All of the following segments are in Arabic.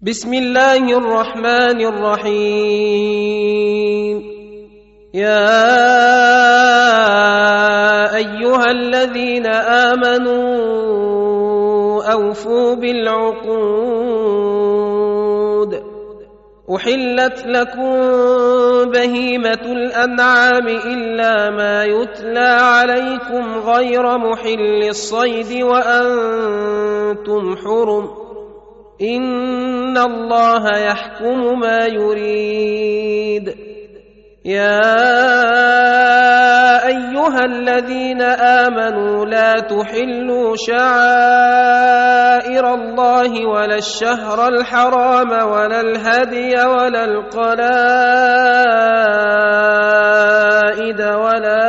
بسم الله الرحمن الرحيم. يا أيها الذين آمنوا أوفوا بالعقود. أحلت لكم بهيمة الأنعام إلا ما يتلى عليكم غير محل الصيد وأنتم حرم، إن الله يحكم ما يريد. يا أيها الذين آمنوا لا تحلوا شعائر الله ولا الشهر الحرام ولا الهدي ولا القلائد ولا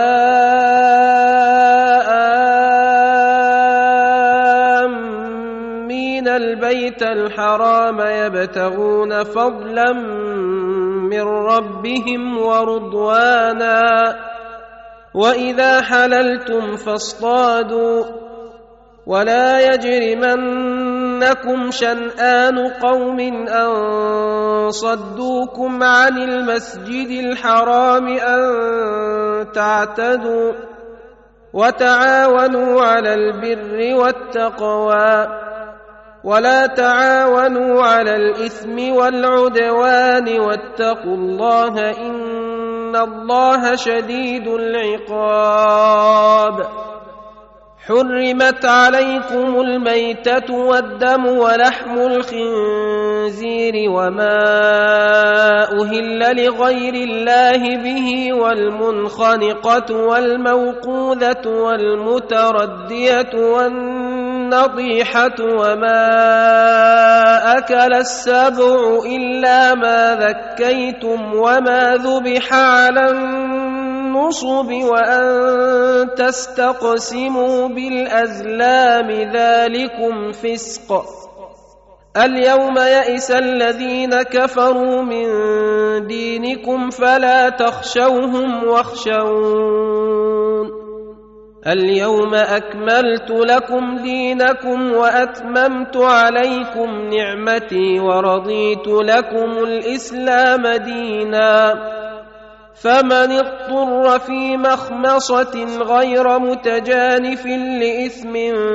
آمين البيت الحرام يبتغون فضلا من ربهم ورضوانا، وإذا حللتم فاصطادوا، ولا يجرمنكم شنآن قوم أن صدوكم عن المسجد الحرام أن تعتدوا، وتعاونوا على البر والتقوى، ولا تعاونوا على الإثم والعدوان، واتقوا الله إن الله شديد العقاب. حرمت عليكم الميتة والدم ولحم الخنزير وما أهل لغير الله به، والمنخنقة والموقوذة والمتردية والنطيحة وما أكل السبع إلا ما ذكيتم وما ذبح على النصب وأن تستقسموا بالأزلام، ذلكم فسق. اليوم يئس الذين كفروا من دينكم فلا تخشوهم واخشون. اليوم أكملت لكم دينكم وأتممت عليكم نعمتي ورضيت لكم الإسلام دينا، فمن اضطر في مخمصة غير متجانف لإثم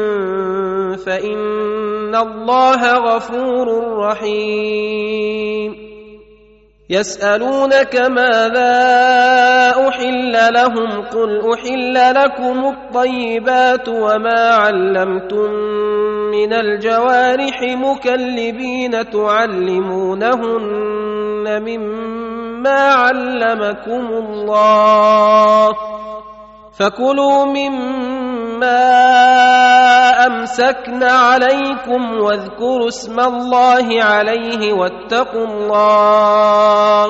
فإن الله غفور رحيم. يسألونك ماذا أحل لهم، قل أحل لكم الطيبات وما علمتم من الجوارح مكلبين تعلمونهن مما علمكم الله، فكلوا مما أمسكن عليكم واذكروا اسم الله عليه واتقوا الله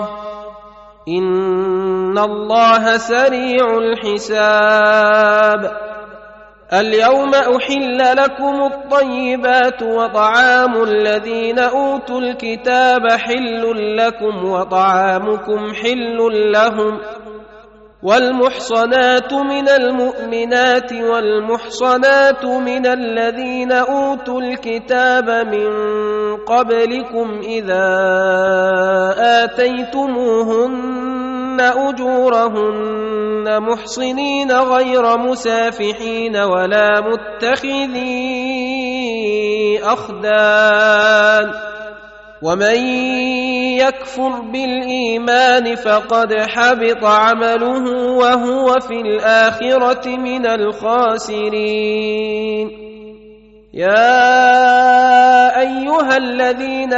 إن الله سريع الحساب. اليوم أحل لكم الطيبات وطعام الذين أوتوا الكتاب حل لكم وطعامكم حل لهم، والمحصنات من المؤمنات والمحصنات من الذين أوتوا الكتاب من قبلكم إذا آتيتموهن أجورهن محصنين غير مسافحين ولا متخذي أخدان، ومن يكفر بالإيمان فقد حبط عمله وهو في الآخرة من الخاسرين. يا أيها الذين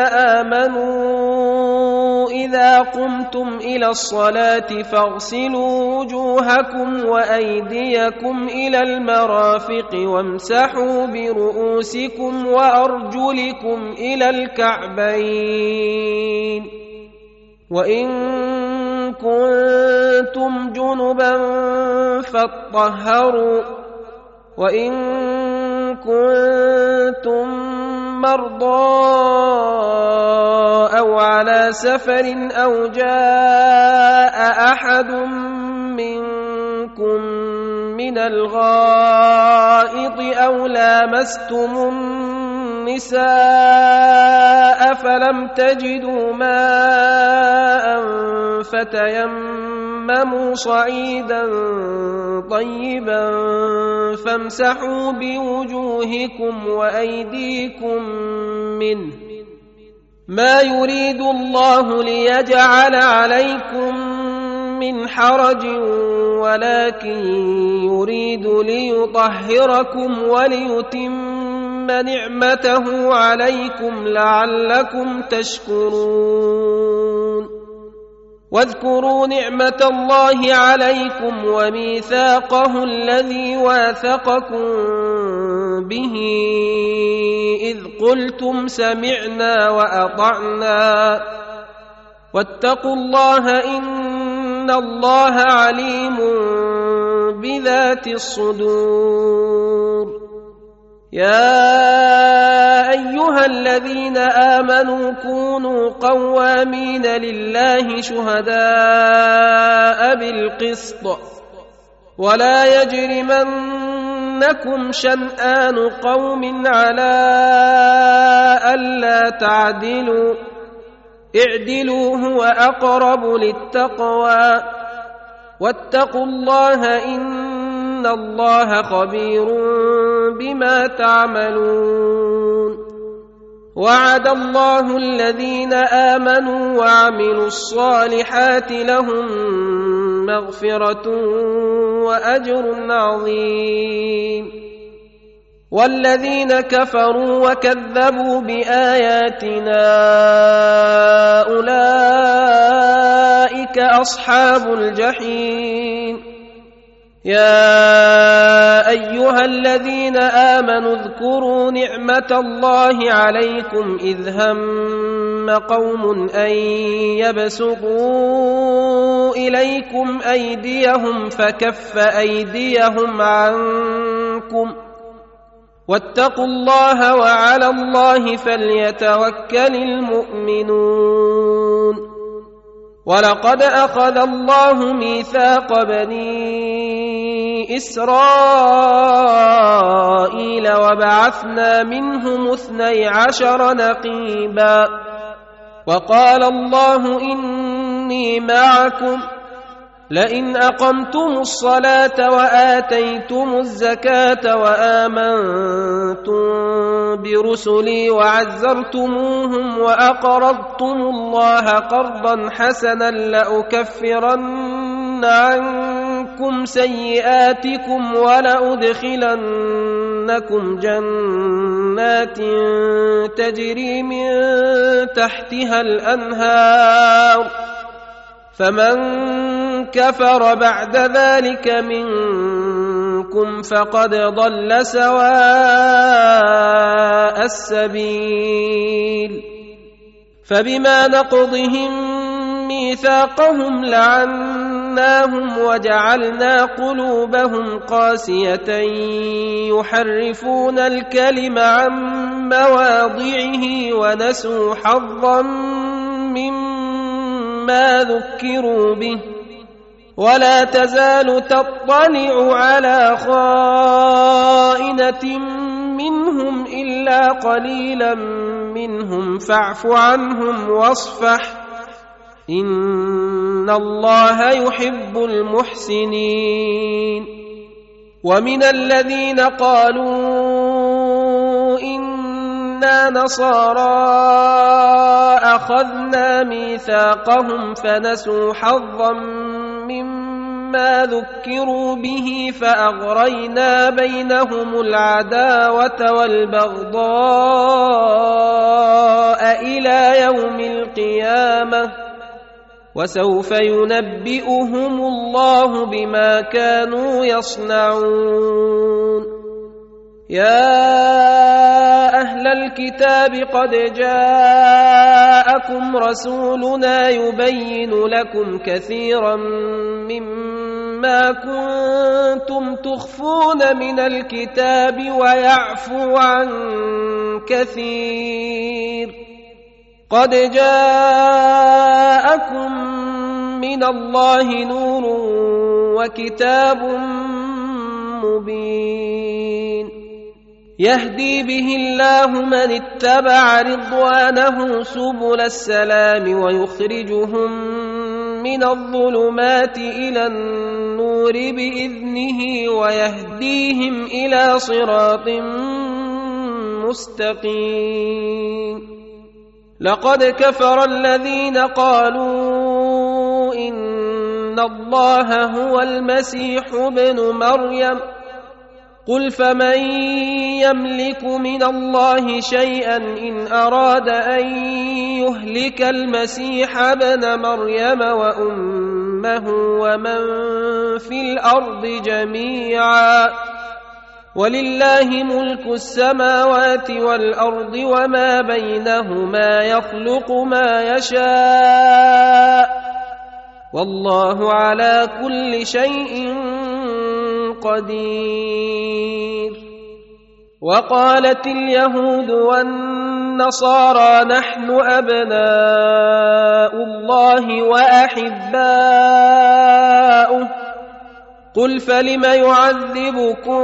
آمنوا إذا قمتم إلى الصلاة فاغسلوا وجوهكم وأيديكم إلى المرافق وامسحوا برؤوسكم وأرجلكم إلى الكعبين، وإن كنتم جنبا فاطهروا، وإن كنتم مرضى أو على سفر أو جاء أحد منكم من الغائط أو لامستم النساء فلم تجدوا ماء فتيمموا صعيدا طيبا فامسحوا بوجوهكم وأيديكم منه ما يريد الله ليجعل عليكم من حرج ولكن يريد ليطهركم وليتم نعمته عليكم لعلكم تشكرون واذكروا نعمة الله عليكم وميثاقه الذي واثقكم به إذ قلتم سمعنا وأطعنا واتقوا الله إن الله عليم بذات الصدور يا أيها الذين آمنوا كونوا قوامين لله شهداء بالقسط ولا يجرمنكم شنآن قوم على ألا تعدلوا اعدلوا هو أقرب للتقوى واتقوا الله إن الله خبير بما تعملون وعد الله الذين آمنوا وعملوا الصالحات لهم مغفرة وأجر عظيم والذين كفروا وكذبوا بآياتنا أولئك أصحاب الجحيم يا أيها الذين آمنوا اذكروا نعمة الله عليكم إذ هم قوم أن يبسطوا إليكم أيديهم فكف أيديهم عنكم واتقوا الله وعلى الله فليتوكل المؤمنون ولقد أخذ الله ميثاق بني إسرائيل وبعثنا منهم 12 نقيبا وقال الله إني معكم لئن أقمتم الصلاة وآتيتم الزكاة وآمنتم برسلي وعزرتموهم وأقرضتم الله قرضا حسنا لأكفرن عنكم سيئاتكم ولأدخلنكم جنات تجري من تحتها الأنهار فمن كفر بعد ذلك منكم فقد ضل سواء السبيل فبما نقضهم ميثاقهم لعناهم وجعلنا قلوبهم قاسية يحرفون الكلم عن مواضعه ونسوا حظا مما ذكروا به ولا تزال تطلع على خائنة منهم إلا قليلا منهم فاعف عنهم واصفح إن الله يحب المحسنين ومن الذين قالوا إنا نصارى أخذنا ميثاقهم فنسوا حظا مما ذكروا به فأغرينا بينهم العداوة والبغضاء إلى يوم القيامة وسوف ينبئهم الله بما كانوا يصنعون يا أهل الكتاب قد جاءكم رسولنا يبين لكم كثيرا مما كنتم تخفون من الكتاب ويعفو عن كثير قد جاءكم من الله نور وكتاب مبين يهدي به الله من اتبع رضوانه سبل السلام ويخرجهم من الظلمات إلى النور بإذنه ويهديهم إلى صراط مستقيم. لقد كفر الذين قالوا إن الله هو المسيح ابن مريم قل فمن يملك من الله شيئا إن أراد أن يهلك المسيح ابن مريم وأمه ومن في الأرض جميعا ولله ملك السماوات والأرض وما بينهما يخلق ما يشاء والله على كل شيء قدير. وقالت اليهود والنصارى نحن أبناء الله وأحباؤه قل فلم يعذبكم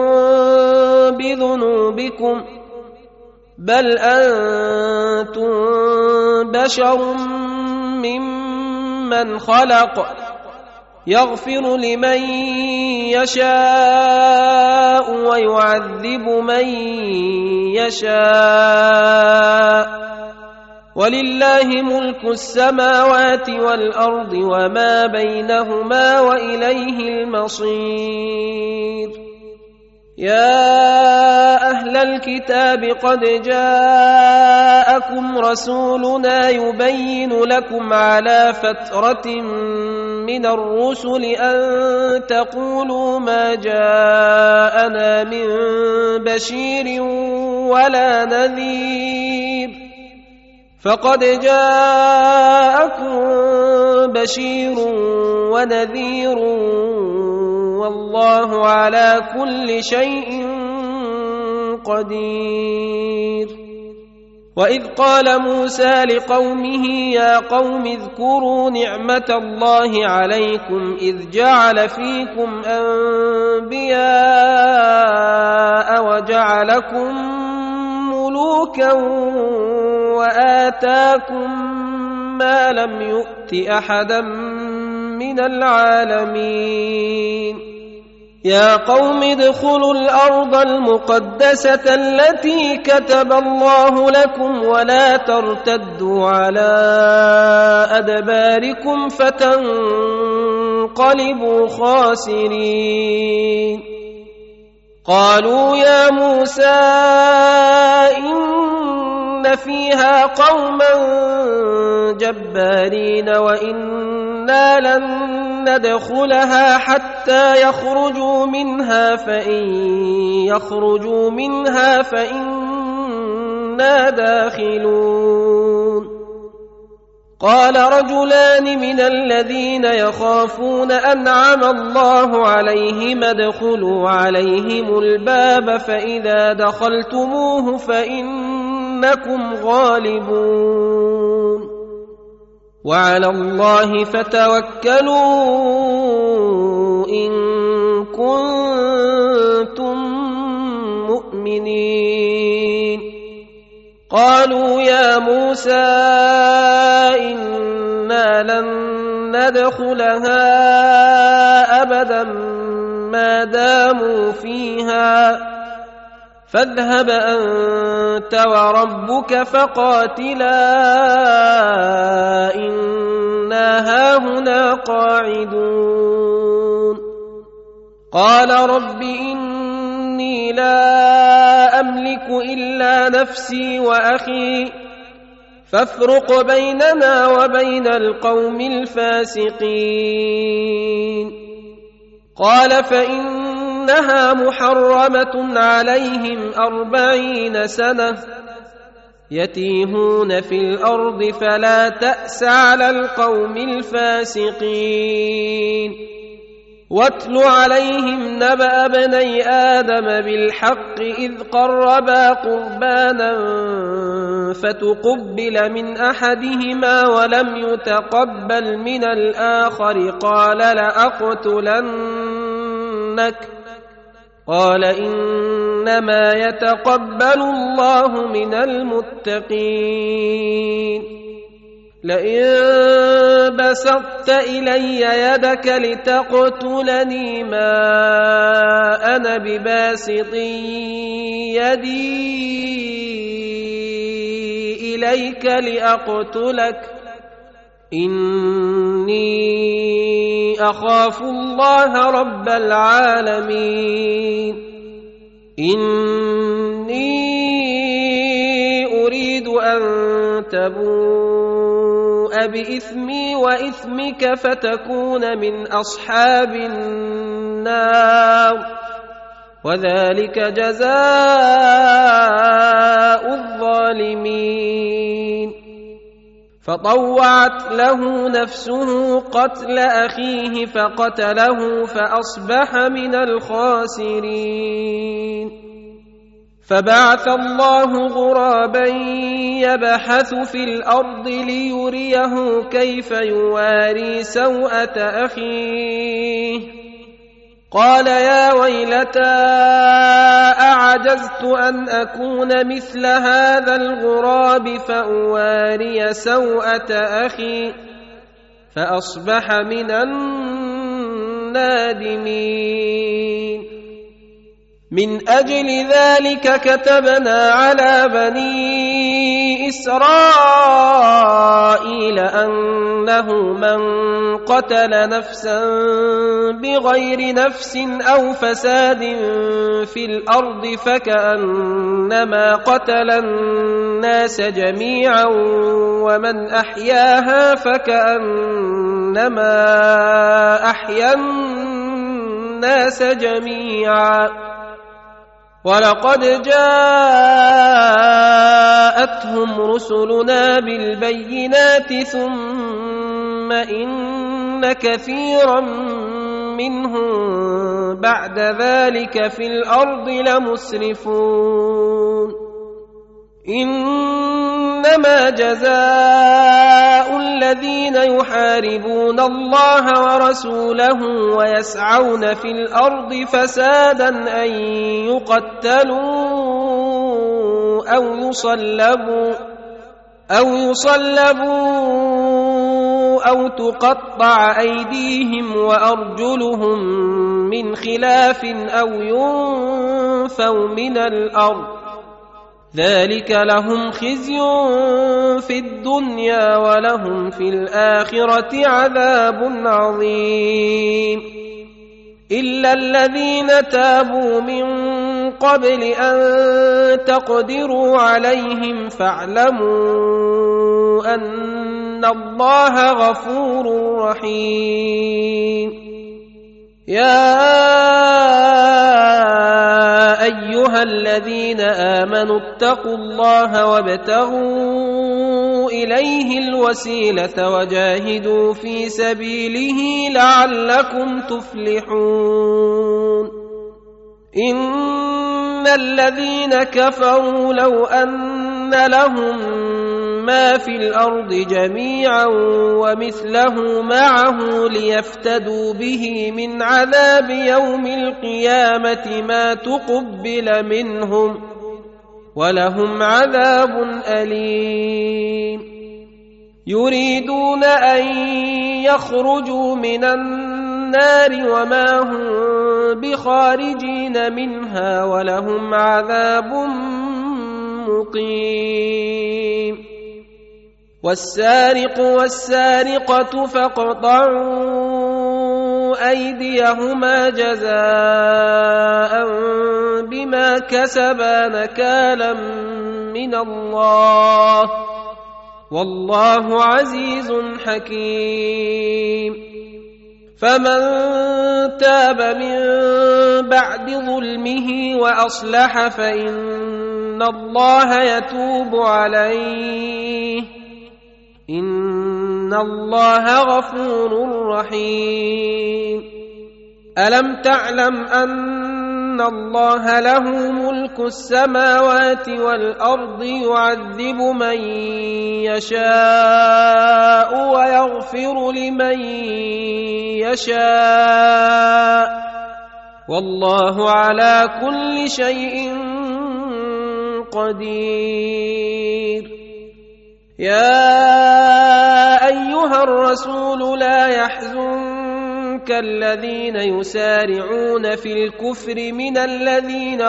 بذنوبكم بل أنتم بشر ممن خلق يغفر لمن يشاء ويعذب من يشاء ولله ملك السماوات والأرض وما بينهما وإليه المصير. يا أهل الكتاب قد جاءكم رسولنا يبين لكم على فترة من الرسل أن تقولوا ما جاءنا من بشير ولا نذير فقد جاءكم بشير ونذير والله على كل شيء قدير. وإذ قال موسى لقومه يا قوم اذكروا نعمة الله عليكم إذ جعل فيكم أنبياء وجعلكم ملوكا وآتاكم ما لم يؤت أحدا من العالمين. يا قوم ادخلوا الأرض المقدسة التي كتب الله لكم ولا ترتدوا على أدباركم فتنقلبوا خاسرين. قالوا يا موسى إن فيها قوما جبارين وإنا لن ندخلها حتى يخرجوا منها فإن يخرجوا منها فإنا داخلون. قال رجلان من الذين يخافون أنعم الله عليهم ادخلوا عليهم الباب فإذا دخلتموه فإنكم غالبون وعلى الله فتوكلوا إن كنتم مؤمنين. قالوا يا موسى إنا لن ندخلها أبدا ما داموا فيها فاذهب أنت وربك فقاتلا إنا هاهنا قاعدون. قال رب إني لا أملك إلا نفسي وأخي فافرق بيننا وبين القوم الفاسقين. قال فإنها محرمة عليهم 40 سنة يتيهون في الأرض فلا تأس على القوم الفاسقين. واتل عليهم نبأ بني آدم بالحق إذ قربا قربانا فتقبل من أحدهما ولم يتقبل من الآخر قال لأقتلنك قال إنما إنما يتقبل الله من المتقين لئن بسطت إلي يدك لتقتلني ما أنا بباسط يدي إليك لأقتلك إني أخاف الله رب العالمين إني أريد أن تبوء بإثمي وإثمك فتكون من أصحاب النار وذلك جزاء الظالمين فطوعت له نفسه قتل أخيه فقتله فأصبح من الخاسرين فبعث الله غرابا يبحث في الأرض ليريه كيف يواري سوءة أخيه قال يا ويلتى أعجزت أن أكون مثل هذا الغراب فأواري سوءة أخي فأصبح من النادمين من أجل ذلك كتبنا على بني إسرائيل أنه من قتل نفسا بغير نفس أو فساد في الأرض فكأنما قتل الناس جميعا ومن أحياها فكأنما أحيا الناس جميعا ولقد جاءتهم رسلنا بالبينات ثم إن كثيرا منهم بعد ذلك في الأرض لمسرفون إنما جزاء الذين يحاربون الله ورسوله ويسعون في الأرض فسادا أن يقتلوا أو يصلبوا أو تقطع أيديهم وأرجلهم من خلاف أو ينفوا من الأرض ذلك لهم خزي في الدنيا ولهم في الآخرة عذاب عظيم إلا الذين تابوا من قبل أن تقدروا عليهم فاعلموا أن الله غفور رحيم يا أيها الذين آمنوا اتقوا الله وابتغوا إليه الوسيلة وجاهدوا في سبيله لعلكم تفلحون إن الذين كفروا لو أن لهم ما في الأرض جميعا ومثله معه ليفتدوا به من عذاب يوم القيامة ما تقبل منهم ولهم عذاب أليم يريدون أن يخرجوا من النار وما هم بخارجين منها ولهم عذاب مقيم والسارق والسارقة فاقطعوا أيديهما جزاء بما كسبا نكالا من الله والله عزيز حكيم فمن تاب من بعد ظلمه وأصلح فإن الله يتوب عليه إن الله غفور رحيم ألم تعلم أن الله له ملك السماوات والأرض يعذب من يشاء ويغفر لمن يشاء والله على كل شيء قدير. يا أيها الرسول لا يحزنك الذين يسارعون في الكفر من الذين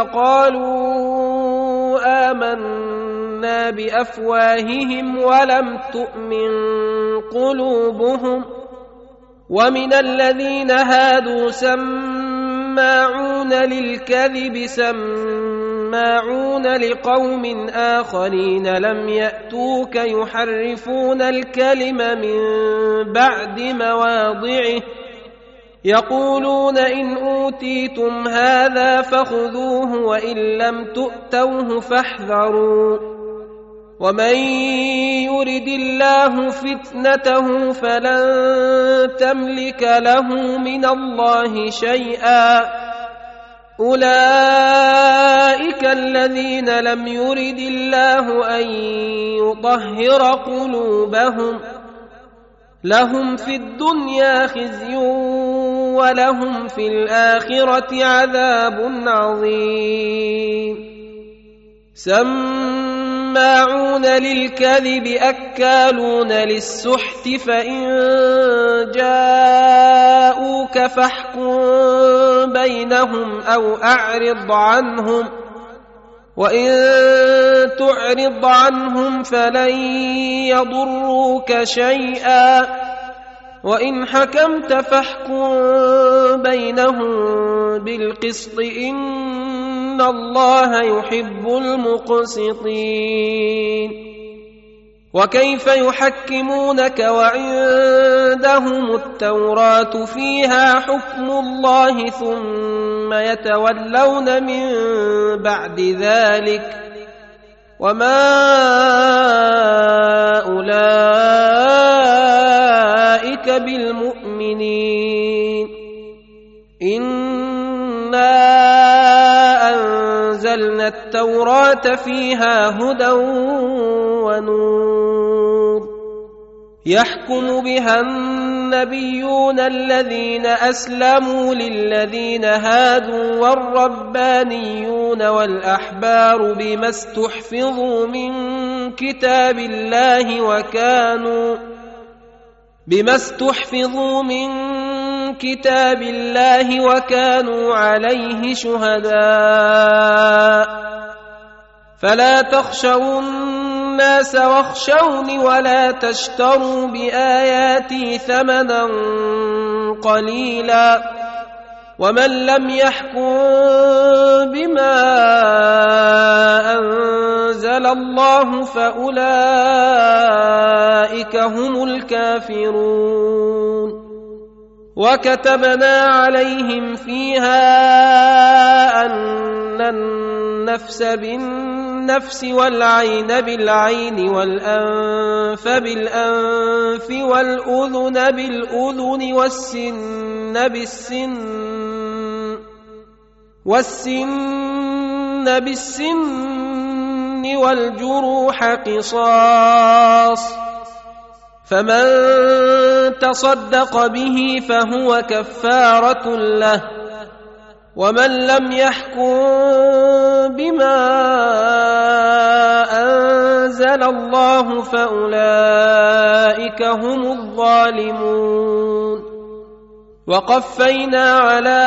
قالوا آمنا بأفواههم ولم تؤمن قلوبهم، ومن الذين هادوا سماعون للكذب سماعون لقوم آخرين لم يأتوك يحرفون الكلم من بعد مواضعه، يقولون إن أوتيتم هذا فخذوه وإن لم تؤتوه فاحذروا، ومن يرد الله فتنته فلن تملك له من الله شيئا. أولئك الذين لم يرد الله أن يطهر قلوبهم، لهم في الدنيا خزي ولهم في الآخرة عذاب عظيم. سماعون للكذب أكالون للسحت، فإن جاءوك فاحكم بينهم أو أعرض عنهم، وإن تعرض عنهم فلن يضروك شيئا، وإن حكمت فاحكم بينهم بالقسط إن الله يحب المقسطين. وكيف يحكمونك وعندهم التوراة فيها حكم الله ثم يتولون من بعد ذلك، وما أولئك بالمؤمنين. إنا أنزلنا التوراة فيها هدى ونور، يحكم بها النبيون الذين أسلموا للذين هادوا والربانيون والأحبار بما استحفظوا من كتاب الله وكانوا عليه شهداء. فلا تخشوا الناس واخشوني ولا تشتروا بآياتي ثمنا قليلا، ومن لم يحكم بما أنزل الله فأولئك هم الكافرون. وكتبنا عليهم فيها أن النفس بالنفس والعين بالعين والأنف بالأنف والأذن بالأذن والسن بالسن والجروح قصاص، فمن تصدق به فهو كفارة له، ومن لم يحكم بما أنزل الله فأولئك هم الظالمون. وقفينا على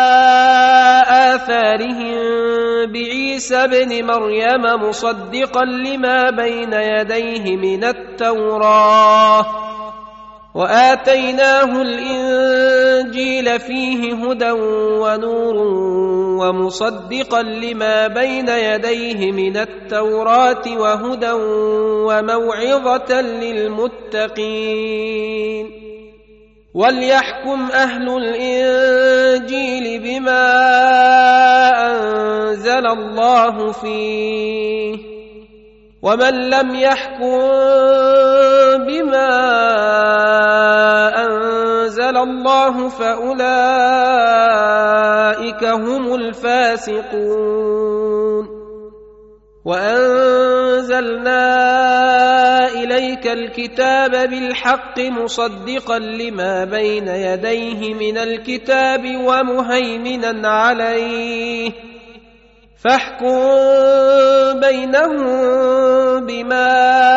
آثارهم بعيسى ابن مريم مصدقا لما بين يديه من التوراة، وآتيناه الإنجيل فيه هدى ونور ومصدقا لما بين يديه من التوراة وهدى وموعظة للمتقين. وليحكم أهل الإنجيل بما أنزل الله فيه، ومن لم يحكم بما أنزل الله فأولئك هم الفاسقون. وأنزلنا إليك ذلك الكتاب بالحق مصدقا لما بين يديه من الكتاب ومهيمنا عليه فاحكم بينهم بما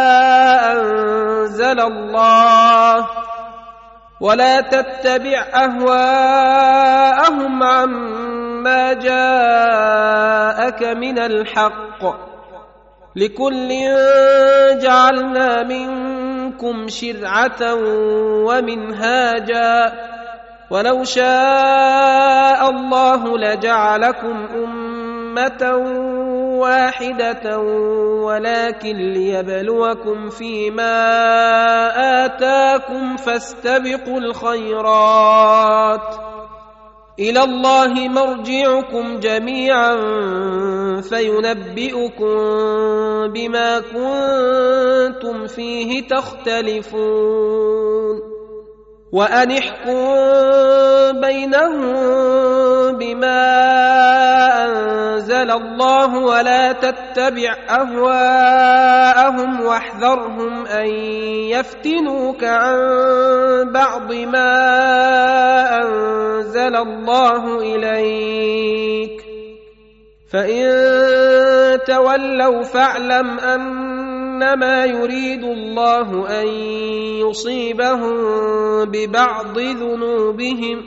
أنزل الله ولا تتبع أهواءهم عما جاءك من الحق لكل جعلنا منكم شرعة ومنهاجا ولو شاء الله لجعلكم أمة واحدة ولكن ليبلوكم فيما آتاكم فاستبقوا الخيرات إلى الله مرجعكم جميعا فينبئكم بما كنتم فيه تختلفون وأن احكم بينهم بما أنزل الله ولا تتبع أهواءهم واحذرهم أن يفتنوك عن بعض ما أنزل الله إليك فإن تولوا فاعلم أنما يريد الله أن يصيبهم ببعض ذنوبهم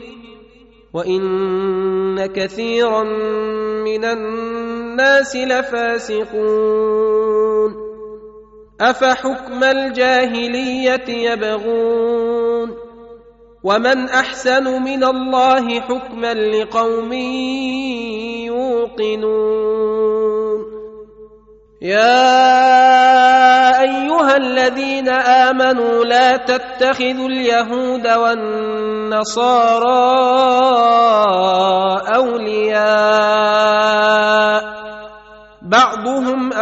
وإن كثيرا من الناس لفاسقون أفحكم الجاهلية يبغون ومن أحسن من الله حكما لقوم يوقنون يا أيها الذين آمنوا لا تتخذوا اليهود والنصارى أولياء بعضهم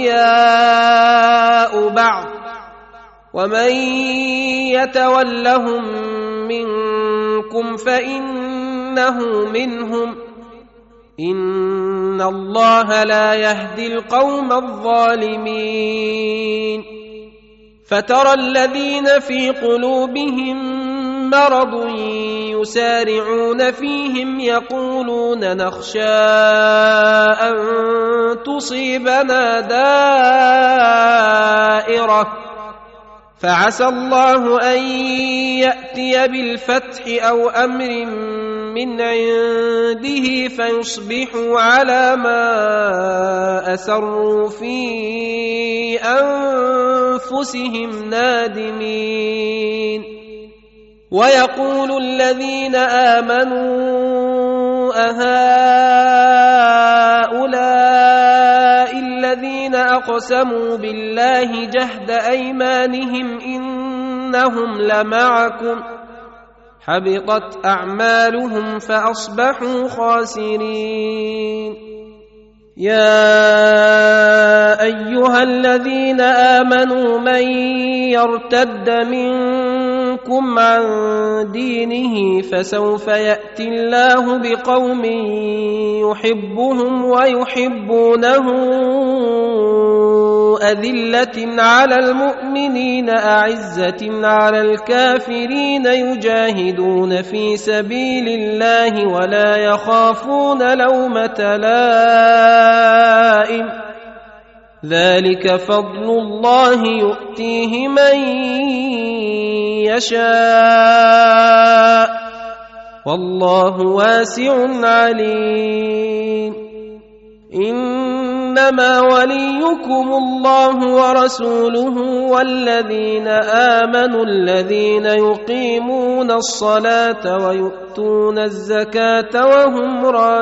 أولياء بعض ومن يتولهم منكم فإنه منهم إن الله لا يهدي القوم الظالمين فترى الذين في قلوبهم مرض يسارعون فيهم يقولون نخشى أن تصيبنا دائرة فعسى الله أن يأتي بالفتح أو أمر من عنده فيصبحوا على ما أسروا في أنفسهم نادمين ويقول الذين آمنوا أهؤلاء الذين أقسموا بالله جهد أيمانهم إنهم لمعكم حبطت أعمالهم فأصبحوا خاسرين يا أيها الذين آمنوا من يرتد منكم عن دينه فسوف يأتي الله بقوم يحبهم ويحبونه أذلة على المؤمنين أعزة على الكافرين يجاهدون في سبيل الله ولا يخافون لومة لائم ذلك فضل الله يؤتيه من يشاء والله واسع عليم إنما وليكم الله ورسوله والذين آمنوا الذين يقيمون الصلاة ويؤتون الزكاة وهم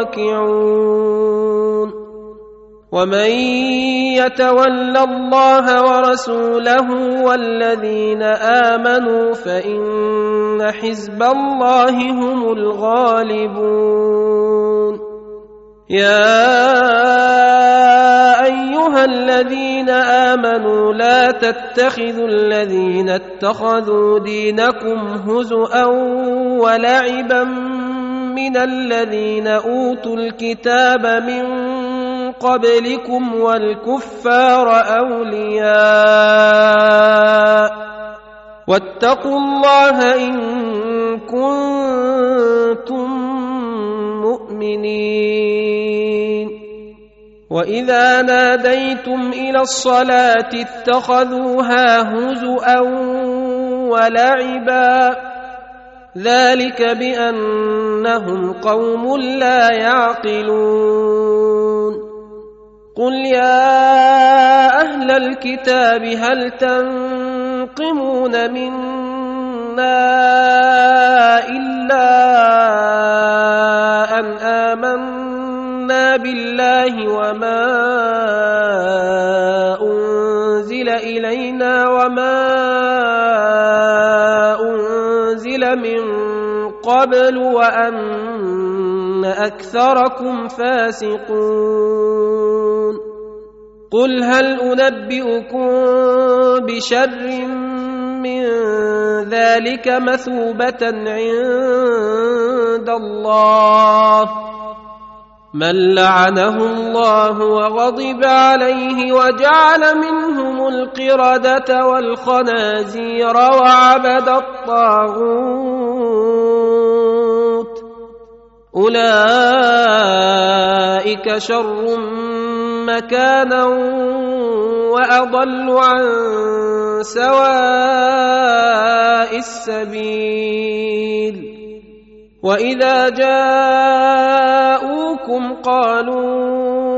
راكعون ومن يتول الله ورسوله والذين آمنوا فإن حزب الله هم الغالبون يا أيها الذين آمنوا لا تتخذوا الذين اتخذوا دينكم هزؤا ولعبا من الذين أوتوا الكتاب من قبلكم والكفار أولياء واتقوا الله إن كنتم مؤمنين. وإذا ناديتم إلى الصلاة اتخذوها هزؤا ولعبا ذلك بأنهم قوم لا يعقلون. قل يا أهل الكتاب هل تنقمون منا إلا أن آمنا بالله وما أنزل إلينا وما أنزل من قبل وأن أكثركم فاسقون. قل هل أنبئكم بشر من ذلك مثوبة عند الله من لعنه الله وغضب عليه وجعل منهم القردة والخنازير وعبد الطاغوت أولئك شر مكانا وأضل عن سواء السبيل. وإذا جاءوكم قالوا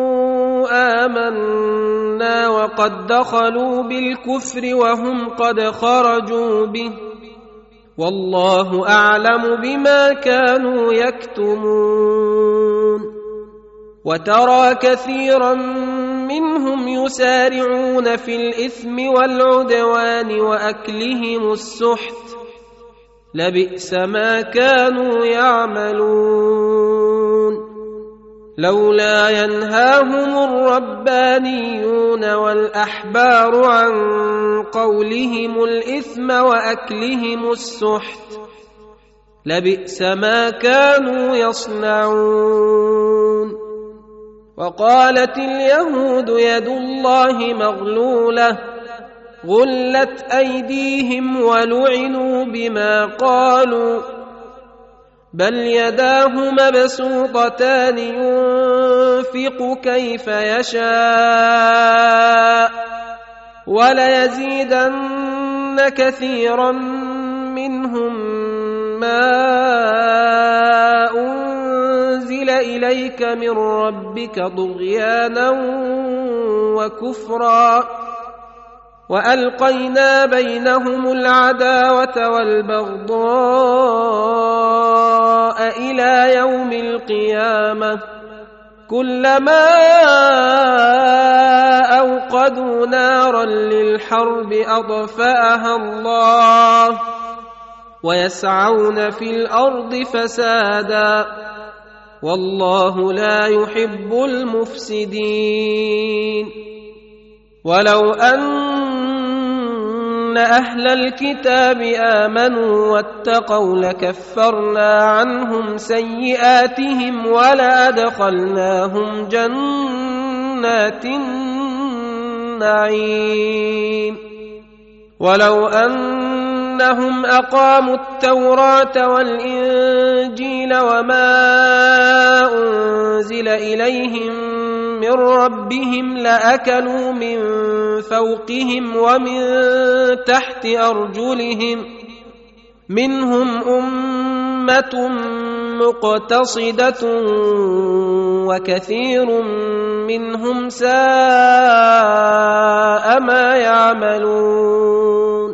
آمنا وقد دخلوا بالكفر وهم قد خرجوا به والله أعلم بما كانوا يكتمون. وترى كثيرا منهم يسارعون في الإثم والعدوان وأكلهم السحت لبئس ما كانوا يعملون. لولا ينهاهم الربانيون والأحبار عن قولهم الإثم وأكلهم السحت لبئس ما كانوا يصنعون. وقالت اليهود يد الله مغلولة غلت أيديهم ولعنوا بما قالوا بل يداه مبسوطتان ينفق كيف يشاء وليزيدن كثيرا منهم ما أنزل إليك من ربك طغيانا وكفرا وألقينا بينهم العداوة والبغضاء إلى يوم القيامة كلما أوقدوا نارا للحرب أطفأها الله ويسعون في الأرض فسادا والله لا يحب المفسدين. ولو أن أهل الكتاب آمنوا واتقوا لكفرنا عنهم سيئاتهم ولأدخلناهم جنات النعيم. ولو أنهم أقاموا التوراة والإنجيل وما أنزل إليهم من ربهم لأكلوا من فوقهم ومن تحت أرجلهم منهم أمة مقتصدة وكثير منهم ساء ما يعملون.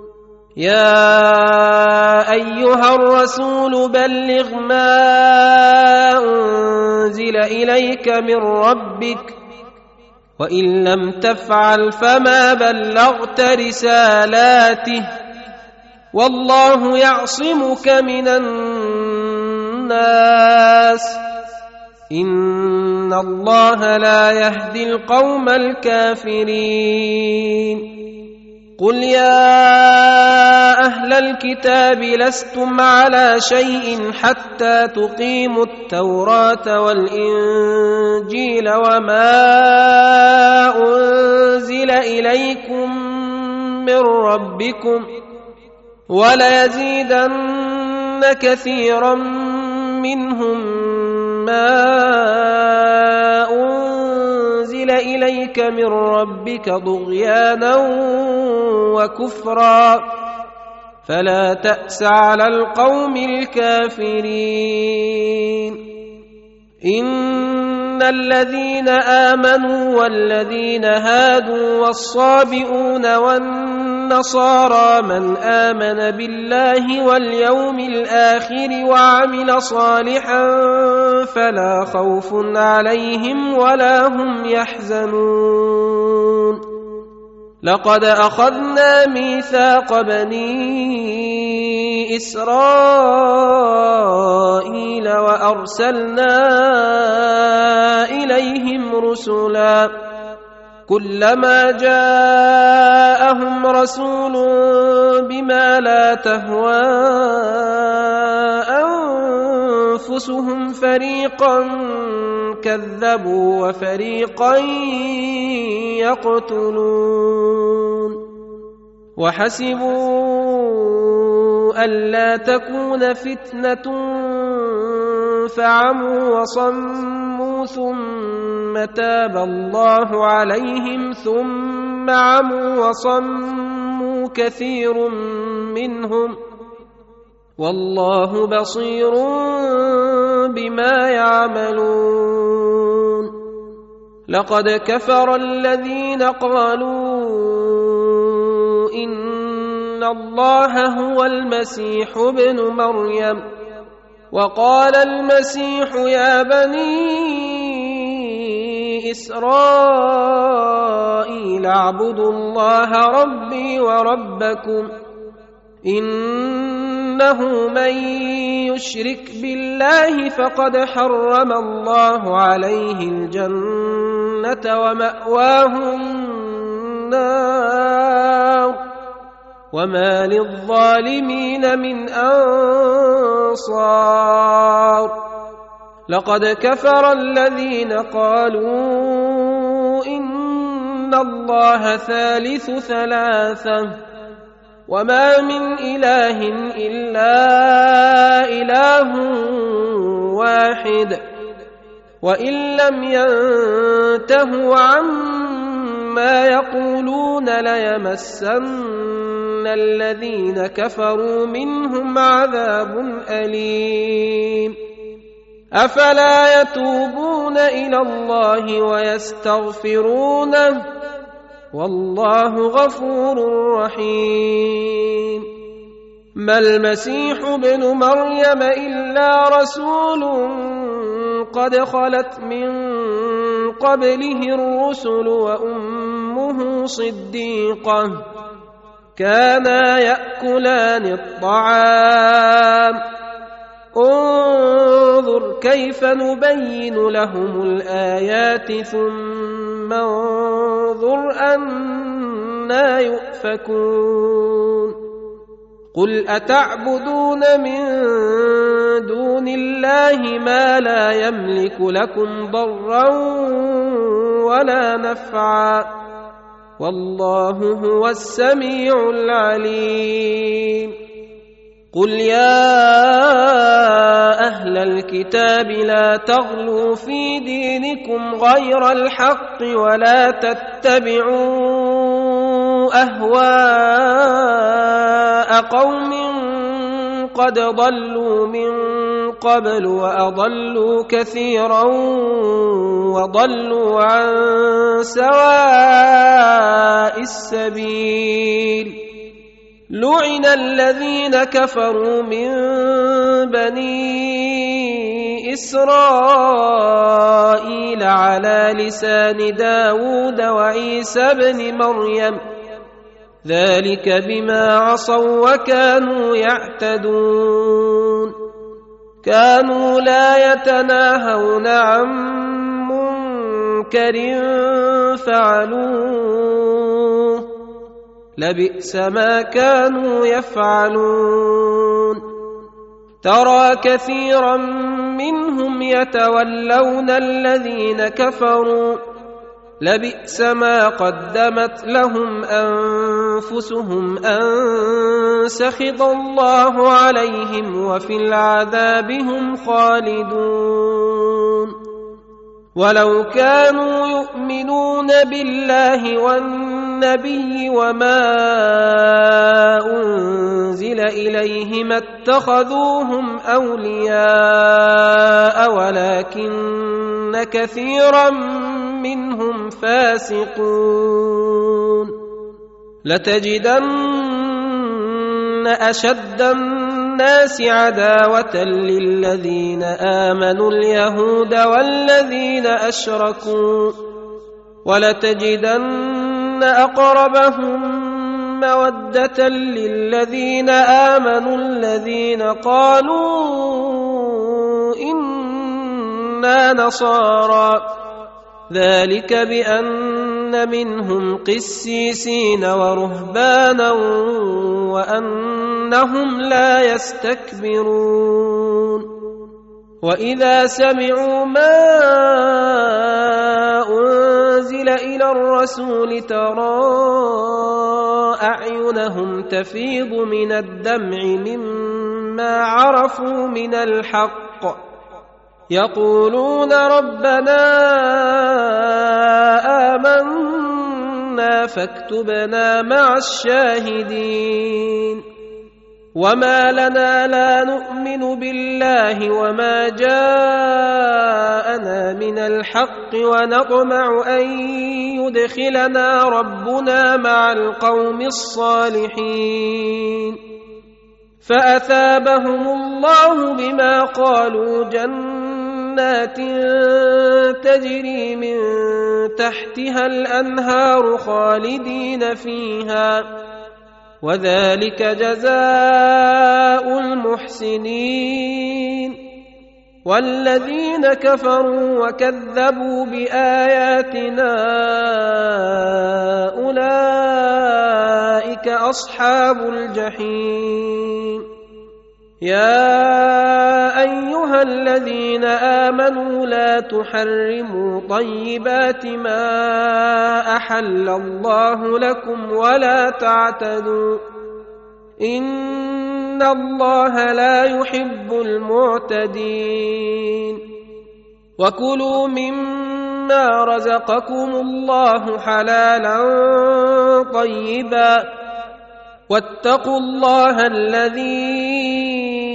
يا أيها الرسول بلغ ما أنزل إليك من ربك وإن لم تفعل فما بلغت رسالاته والله يعصمك من الناس إن الله لا يهدي القوم الكافرين. قل يا أهل الكتاب لستم على شيء حتى تقيموا التوراة والإنجيل وما أنزل إليكم من ربكم وليزيدن كثيرا منهم ما أنزل إليك من ربك طغيانا وكفرا فلا تأس على القوم الكافرين إن الذين آمنوا والذين هادوا والصابئون والنصارى من آمن بالله واليوم الآخر وعمل صالحا فلا خوف عليهم ولا هم يحزنون لقد أخذنا ميثاق بني إسرائيل وأرسلنا إليهم رسلا كلما جاءهم رسول بما لا تهوى أنفسهم فريقا كذبوا وفريقا يقتلون وحسبوا ألا تكون فتنة فعموا وصموا ثم تاب الله عليهم ثم عموا وصموا كثير منهم والله بصير بما يعملون لقد كفر الذين قالوا إن الله هو المسيح ابن مريم وقال المسيح يا بني إسرائيل اعبدوا الله ربي وربكم إنه من يشرك بالله فقد حرم الله عليه الجنة ومأواه النار وما للظالمين من أنصار لقد كفر الذين قالوا إن الله ثالث ثلاثة وما من إله إلا إله واحد وإن لم ينتهوا عما يقولون ليمسن الذين كفروا منهم عذاب أليم أفلا يتوبون إلى الله ويستغفرونه والله غفور رحيم ما المسيح ابن مريم إلا رسول قد خلت من قبله الرسل وأمه صديقة كانا يأكلان الطعام انظر كيف نبين لهم الآيات ثم انظر أنى يؤفكون قل أتعبدون من دون الله ما لا يملك لكم ضرا ولا نفعا والله هو السميع العليم قل يا أهل الكتاب لا تغلوا في دينكم غير الحق ولا تتبعوا أهواء قوم قد ضلوا من قبل وأضلوا كثيرا وضلوا عن سواء السبيل لعن الذين كفروا من بني إسرائيل على لسان داود وعيسى بن مريم ذلك بما عصوا وكانوا يعتدون كانوا لا يتناهون عن منكر فعلوه لبئس ما كانوا يفعلون ترى كثيرا منهم يتولون الذين كفروا لبئس ما قدمت لهم أنفسهم أن سخط الله عليهم وفي العذاب هم خالدون ولو كانوا يؤمنون بالله والنبي وما أنزل إليه ما اتخذوهم أولياء ولكن كثيرا منهم فاسقون لتجدن أشد الناس عداوة للذين آمنوا اليهود والذين أشركوا ولتجدن أقربهم مودة للذين آمنوا الذين قالوا إنا نصارى ذلك بأن منهم قسيسين ورهبانا وأنهم لا يستكبرون وإذا سمعوا ما أنزل إلى الرسول ترى أعينهم تفيض من الدمع مما عرفوا من الحق يقولون ربنا آمنا فاكتبنا مع الشاهدين وما لنا لا نؤمن بالله وما جاءنا من الحق ونطمع أن يدخلنا ربنا مع القوم الصالحين فأثابهم الله بما قالوا جنات تجري من تحتها الأنهار خالدين فيها وذلك جزاء المحسنين والذين كفروا وكذبوا بآياتنا أولئك أصحاب الجحيم يا أيها الذين آمنوا لا تحرموا طيبات ما أحل الله لكم ولا تعتدوا إن الله لا يحب المعتدين وكلوا مما رزقكم الله حلالا طيبا واتقوا الله الذي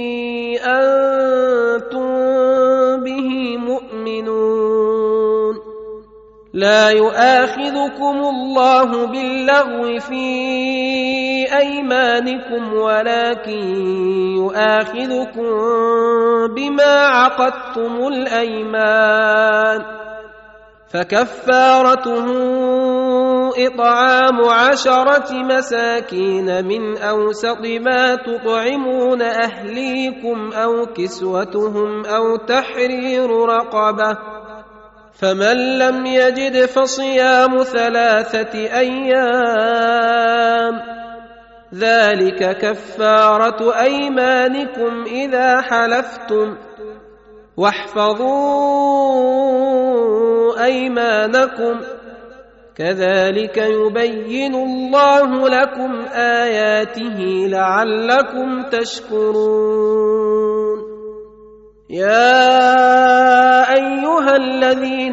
أنتم به مؤمنون لا يؤاخذكم الله باللغو في أيمانكم ولكن يؤاخذكم بما عقدتم الأيمان فكفارته إطعام 10 مساكين من أوسط ما تطعمون أهليكم أو كسوتهم أو تحرير رقبة فمن لم يجد فصيام 3 أيام ذلك كفارة أيمانكم إذا حلفتم واحفظوا أيمانكم كذلك يبين الله لكم آياته لعلكم تشكرون يا أيها الذين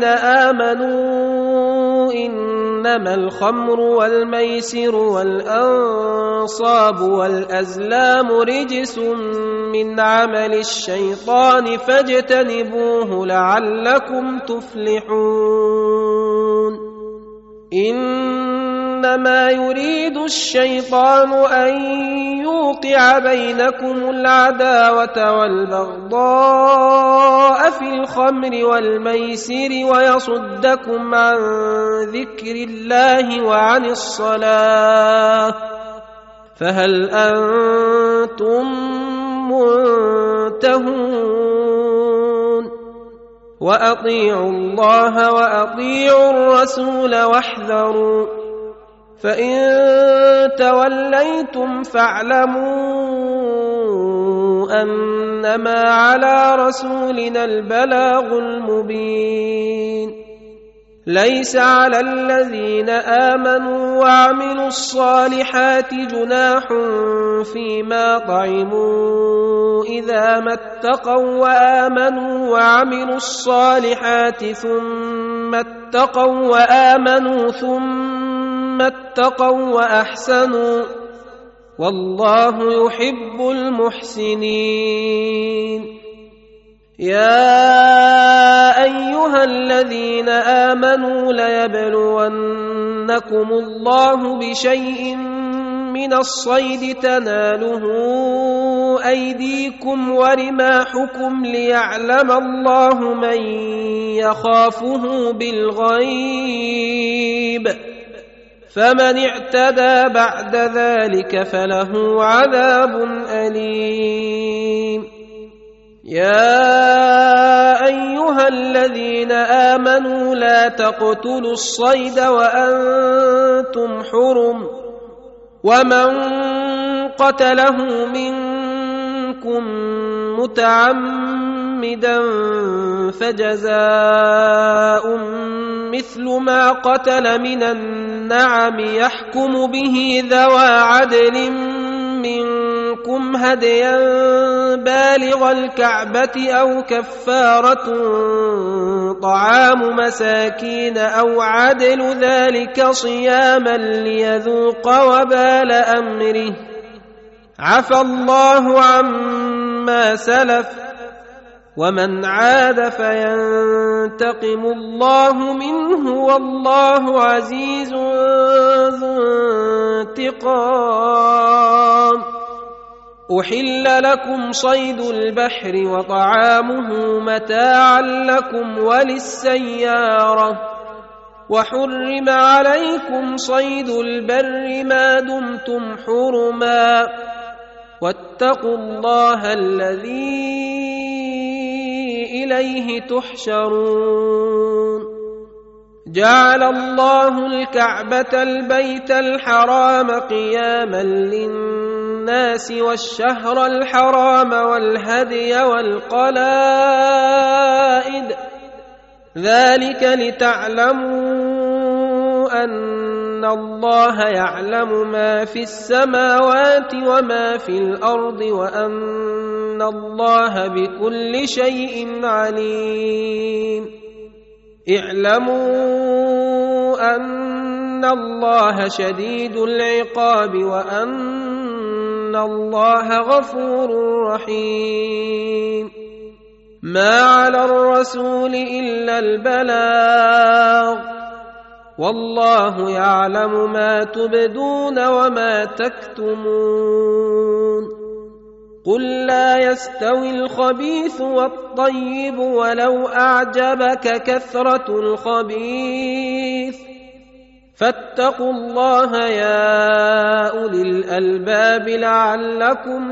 آمنوا إنما الخمر والميسر والأنصاب والأزلام رجس من عمل الشيطان فاجتنبوه لعلكم تفلحون إنما يريد الشيطان أن يوقع بينكم العداوة والبغضاء في الخمر والميسر ويصدكم عن ذكر الله وعن الصلاة فهل أنتم منتهون وأطيعوا الله وأطيعوا الرسول واحذروا فإن توليتم فاعلموا أنما على رسولنا البلاغ المبين. ليس على الذين آمنوا وعملوا الصالحات جناح فيما طعموا إذا ما اتقوا وآمنوا وعملوا الصالحات ثم اتقوا وآمنوا ثم اتقوا وأحسنوا والله يحب المحسنين. يا أيها الذين آمنوا ليبلونكم الله بشيء من الصيد تناله أيديكم ورماحكم ليعلم الله من يخافه بالغيب، فمن اعتدى بعد ذلك فله عذاب أليم. يا أيها الذين آمنوا لا تقتلوا الصيد وأنتم حرم، ومن قتله منكم متعمدا فجزاء مثل ما قتل من النعم يحكم به ذوى عدل منكم هديا بالغ الكعبة أو كفارة طعام مساكين أو عدل ذلك صياما ليذوق وبال أمره، عفى الله عما سلف ومن عاد فينتقم الله منه والله عزيز ذو انتقام. أحل لكم صيد البحر وطعامه متاعا لكم وللسيارة، وحرم عليكم صيد البر ما دمتم حرما، واتقوا الله الذي إليه تحشرون. جعل الله الكعبة البيت الحرام قياما للناس والشهر الحرام والهدي والقلائد، ذلك لتعلموا أن الله يعلم ما في السماوات وما في الأرض وأن الله بكل شيء عليم. اعلموا أن الله شديد العقاب وأن الله غفور رحيم. ما على الرسول إلا البلاغ، والله يعلم ما تبدون وما تكتمون. قل لا يستوي الخبيث والطيب ولو أعجبك كثرة الخبيث، فاتقوا الله يا أولي الألباب لعلكم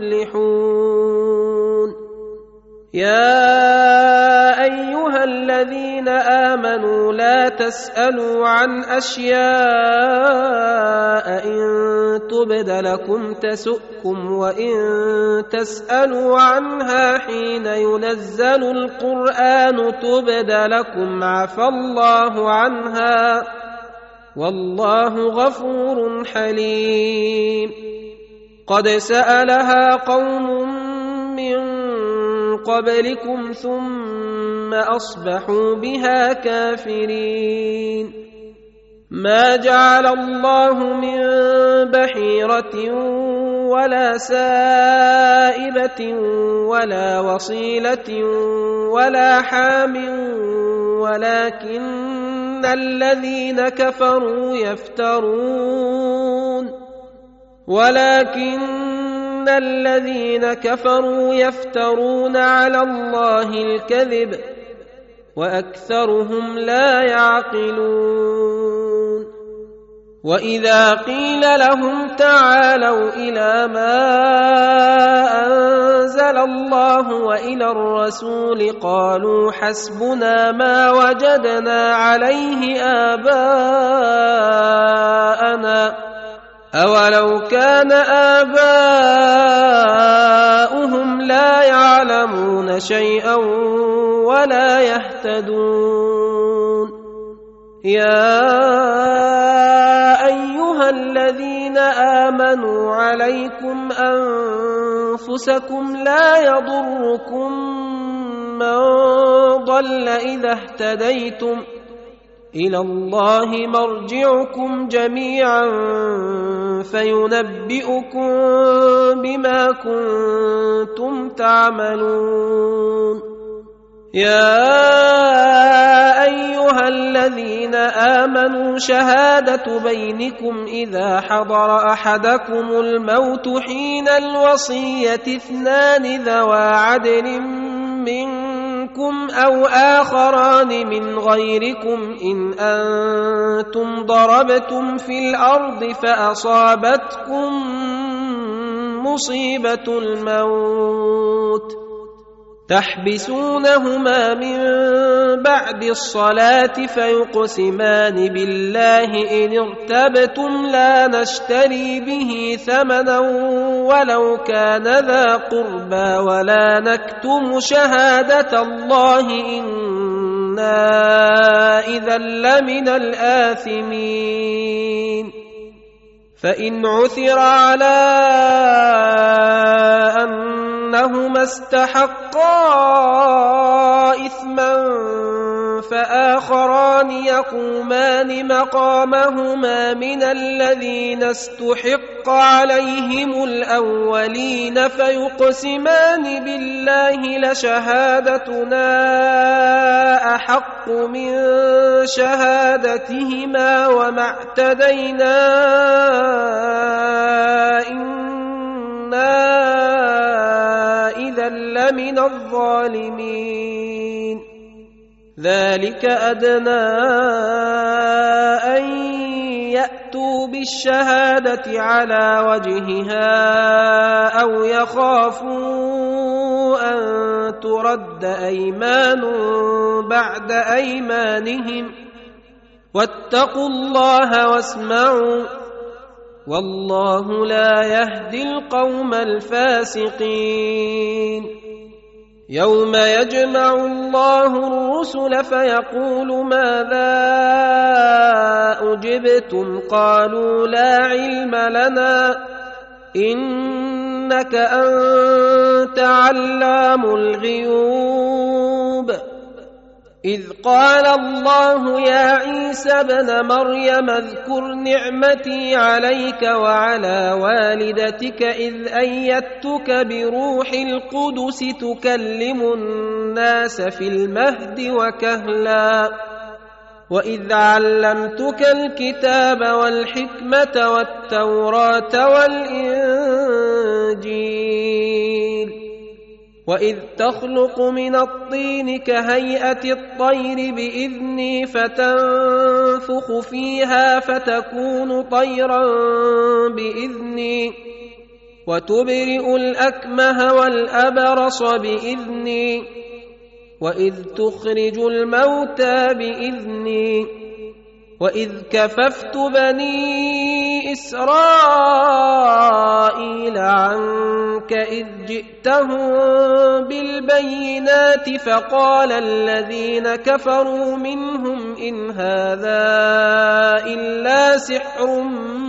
تفلحون. يا أيها الذين آمنوا لا تسألوا عن أشياء إن تبد لكم تسؤكم وإن تسألوا عنها حين ينزل القرآن تبد لكم عفى الله عنها والله غفور حليم. قد سألها قوم من قبلكم ثم أصبحوا بها كافرين. ما جعل الله من بحيرة ولا سائبة ولا وصيلة ولا حام ولكن الذين كفروا يفترون على الله الكذب وأكثرهم لا يعقلون. وإذا قيل لهم تعالوا إلى ما أنزل الله وإلى الرسول قالوا حسبنا ما وجدنا عليه آباءنا أولو كان آباؤهم لا يعلمون شيئا ولا يهتدون يا أيها الذين آمنوا عليكم أنفسكم لا يضركم من ضل إذا اهتديتم إلى الله مرجعكم جميعا فينبئكم بما كنتم تعملون يا أيها الذين آمنوا شهادة بينكم إذا حضر أحدكم الموت حين الوصية 2 ذوى عدل منكم أو آخران من غيركم إن أنتم ضربتم في الأرض فأصابتكم مصيبة الموت تحبسونهما من بعد الصلاة فيقسمان بالله إن ارتبتم لا نشتري به ثمنا ولو كان ذا قربى ولا نكتم شهادة الله إنا إذا لمن الآثمين فإن عثر على أنهما استحقا إثما فآخران يقومان مقامهما من الذين استحق عليهم الأولين فيقسمان بالله لشهادتنا أحق من شهادتهما وما اعتدينا إنا إذا لمن الظالمين ذلك أدنى أن يأتوا بالشهادة على وجهها أو يخافوا أن ترد أيمان بعد أيمانهم واتقوا الله واسمعوا والله لا يهدي القوم الفاسقين يوم يجمع الله الرسل فيقول ماذا أجبتم قالوا لا علم لنا إنك أنت علام الغيوب إذ قال الله يا عيسى ابن مريم اذكر نعمتي عليك وعلى والدتك إذ أيدتك بروح القدس تكلم الناس في المهد وكهلا وإذ علمتك الكتاب والحكمة والتوراة والإنجيل وإذ تخلق من الطين كهيئة الطير بإذني فتنفخ فيها فتكون طيرا بإذني وتبرئ الأكمه والأبرص بإذني وإذ تخرج الموتى بإذني وإذ كففت بني إسرائيل عنك إذ جئتهم بالبينات فقال الذين كفروا منهم إن هذا إلا سحر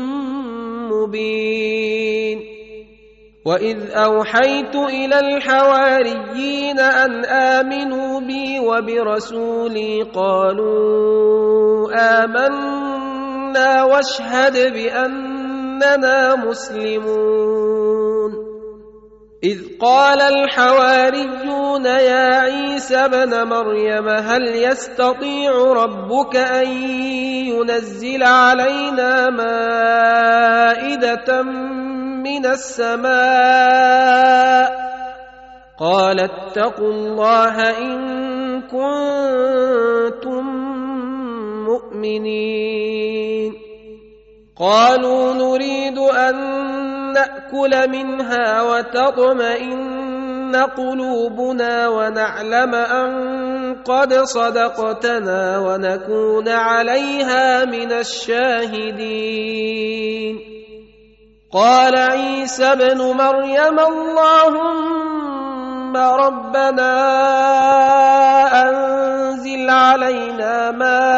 مبين وإذ أوحيت إلى الحواريين أن آمنوا بي وبرسولي قالوا آمنا واشهد بأننا مسلمون إذ قال الحواريون يا عيسى ابن مريم هل يستطيع ربك أن ينزل علينا مائدة من السماء قال اتقوا الله إن كنتم مؤمنين قالوا نريد أن نأكل منها وتطمئن قلوبنا ونعلم أن قد صدقتنا ونكون عليها من الشاهدين. قال عيسى ابن مريم اللهم ربنا أنزل علينا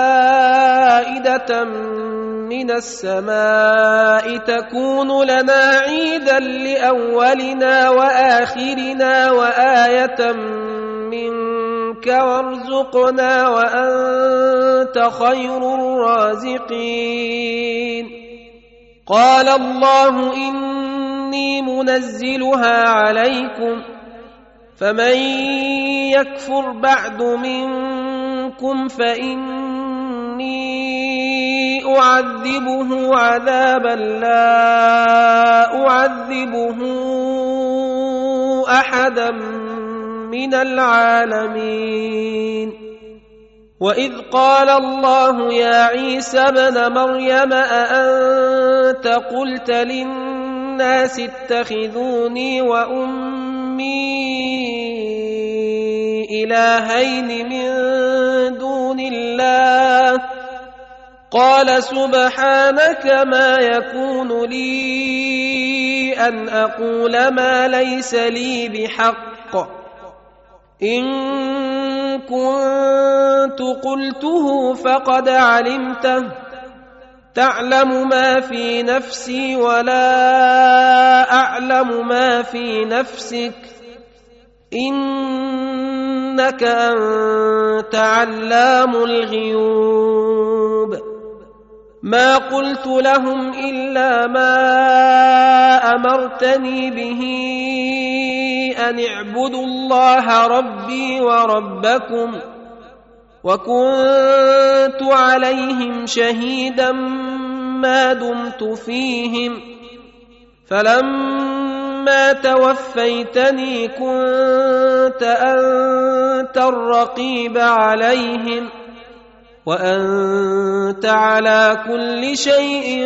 مائدة من السماء تكون لنا عيدا لأولنا وآخرنا وآية منك وارزقنا وأنت خير الرازقين. قال الله إني منزلها عليكم فمن يكفر بعد منكم فإني أعذبه عذابا لا أعذبه أحدا من العالمين. وإذ قال الله يا عيسى ابن مريم أأنت قلت للناس اتخذوني وأمي إلهين من دون الله؟ قال سبحانك ما يكون لي أن أقول ما ليس لي بحق، إن كنت قلته فقد علمته، تعلم ما في نفسي ولا أعلم ما في نفسك، إنك أنت علام الغيوب. ما قلت لهم إلا ما أمرتني به أن اعبدوا الله ربي وربكم، وكنت عليهم شهيدا ما دمت فيهم، فلما توفيتني كنت أنت الرقيب عليهم وأنت على كل شيء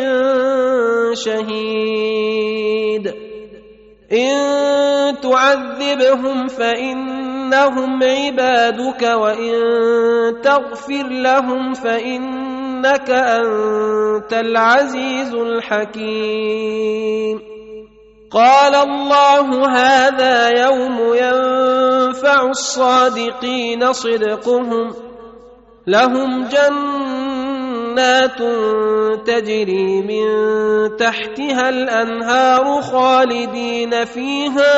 شهيد. إن تعذبهم فإنهم عبادك وإن تغفر لهم فإنك أنت العزيز الحكيم. قال الله هذا يوم ينفع الصادقين صدقهم، لهم جنات تجري من تحتها الأنهار خالدين فيها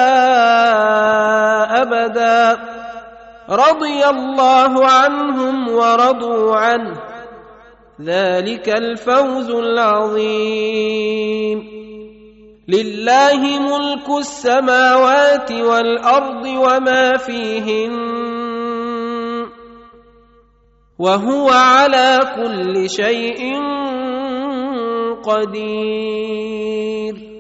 أبدا، رضي الله عنهم ورضوا عنه، ذلك الفوز العظيم. لله ملك السماوات والأرض وما فيهن، وهو على كل شيء قدير.